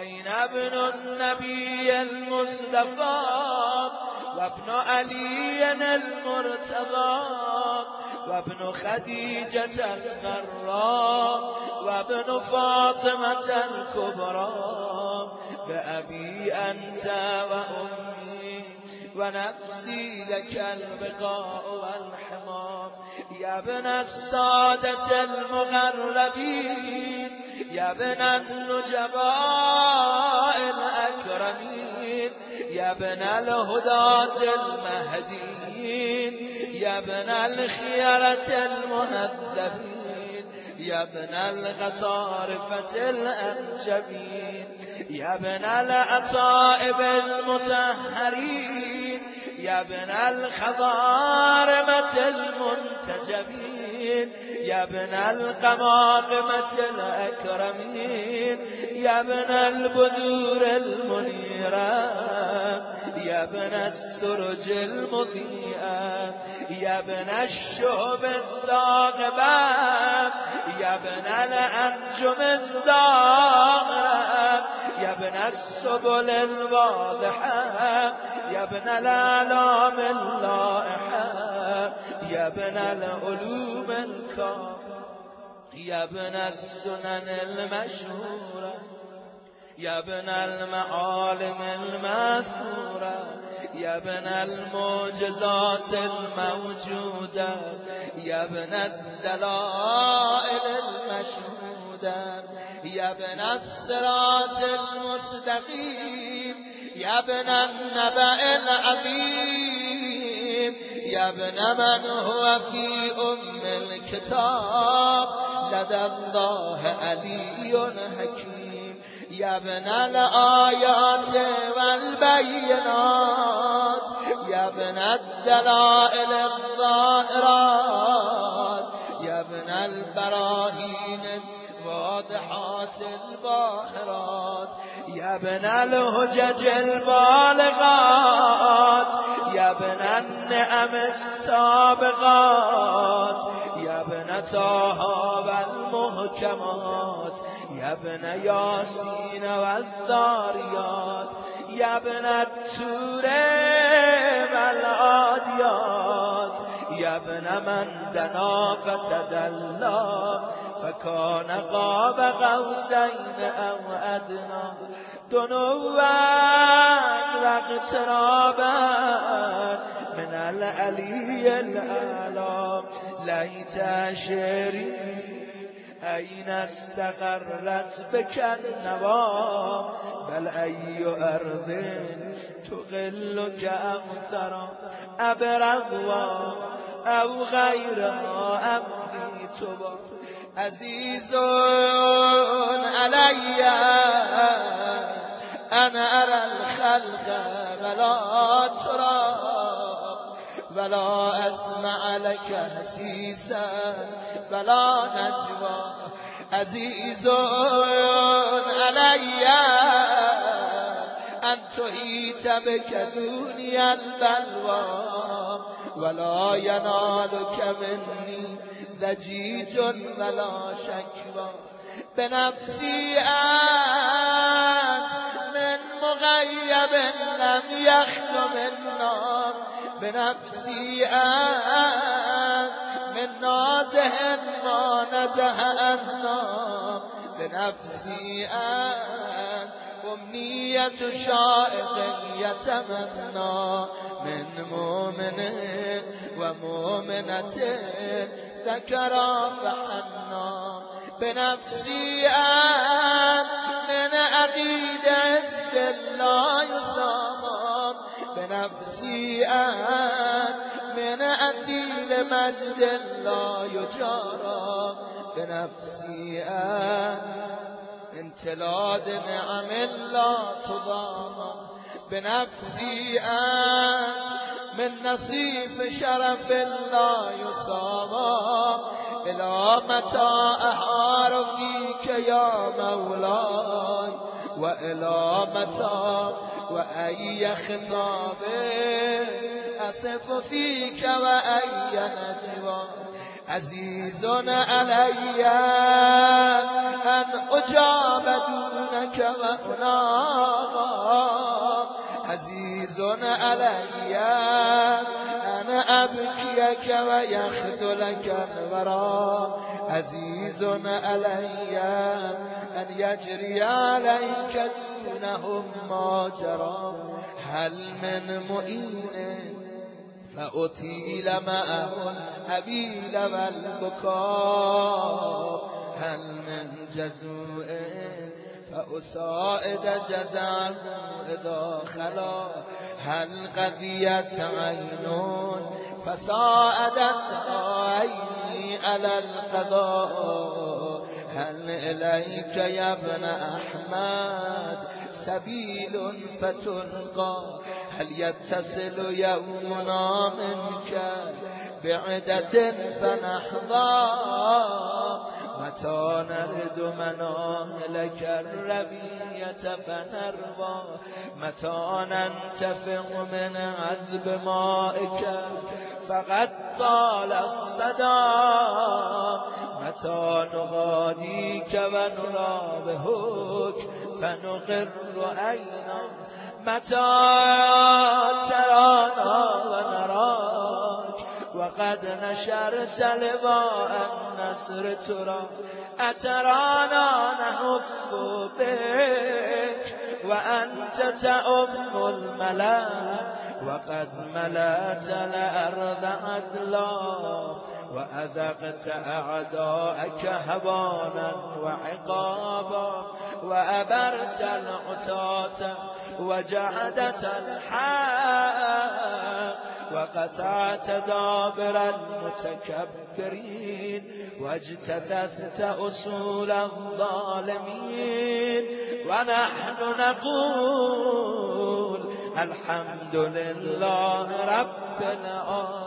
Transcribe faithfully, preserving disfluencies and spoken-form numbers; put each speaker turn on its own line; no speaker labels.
أين ابن النبي المصطفى وابن علي المرتضى وابن خديجة الغراء وابن فاطمة الكبرى بأبي أنت وأمي ونفسي لك البقاء والحمام يا ابن السادة المغربين يا ابن النجباء الأكرمين يا ابن الهداة المهديين يا ابن الخيرة المهذبين يا ابن الغطارفة الأنجبين يا ابن الأطائب المطهرين يا ابن الخضارمة المنتجبين يا ابن القماقمة الأكرمين يا ابن البدور المنيرة يا ابن السرج المضيئة يا ابن الشهب الثاقبة يا ابن الأنجم الزاهرة يا ابن السبل الواضحة يا ابن الآلام اللائحة يا ابن العلوم الكاملة يا ابن السنن المشهورة يا ابن المعالم الماثورة يا ابن المعجزات الموجودة يا ابن الدلائل المشهودة يا ابن الصراط المستقيم يا ابن النبأ العظيم يا ابن من هو في أم الكتاب لدى الله علي حكيم يا ابن الآيات والبينات يا ابن الدلائل الظاهرات يا ابن البراهين الواضحات الباهرات يا ابن الهجج البالغات يا ابن النعم السابقات يا ابن طه والمحكمات يا ابن ياسين والذاريات يا ابن التور والعاديات يا ابن من دنا فتدلى فكان قاب قوسين أو أدنى دنوا واقترابا من العلي الأعلى ليت شعري أين استقرت بك النوى بل أي أرض تغلك أو ثرى أبرغوا أو غيرها أمضي تبا عزيز علي أنا أرى الخلق ولا ترى ولا أسمع لك حسيسا ولا نجوى عزيز علي أن تحيط بك دنيا البلوى ولا ينالك مني ضجيج ولا شكوى بنفسي أنت من مغيب لم يخل منا بنفسي أنت من نازه ما نزه أنا بنفسي أنت أمنية شائق يتمنى من مؤمن ومؤمنة ذكرا فحنا بنفسي أنت من أقيد عز لا يسامى بنفسي أنت من أثيل مجد لا يجارى بنفسي أنت انتلاد نعم لا تضامى بنفسي أنت من نصيف شرف لا يصامى إلى متى أحار فيك يا مولاي وإلى متى وأي خطاب أصف فيك وأي نجوى عزيز علي أن أجاب دونك وأناغى عزيز علي أن أبكيك ويخذلك الورى عزيز علي أن يجري عليك دونهم ما جرى هل من مؤين فأطيل معه الأبيل والبكاء هل من جزوء فأسائد جزعه إذا خلا هل قضيت عين فساعدت عيني على القضاء هل إليك يا ابن أحمد سبيل فتلقى هل يتصل يومنا منك بعدة فنحظى متى نرد مناهلك الربية فنرضى متى ننتفق من عذب مائك فقد طال الصدى متى نغاديك ونرابهك فنقر عينا متى ترانا ونراك وقد نشرت لواء النصر ترى أترانا نهف بك وأنت تؤم الملا وقد ملأت الأرض عدلا وأذقت أعداءك هوانا وعقابا وأبرت العتاة وجعدت الحق وقطعت دابر المتكبرين واجتثثت أصول الظالمين ونحن نقول الحمد لله رب العالمين.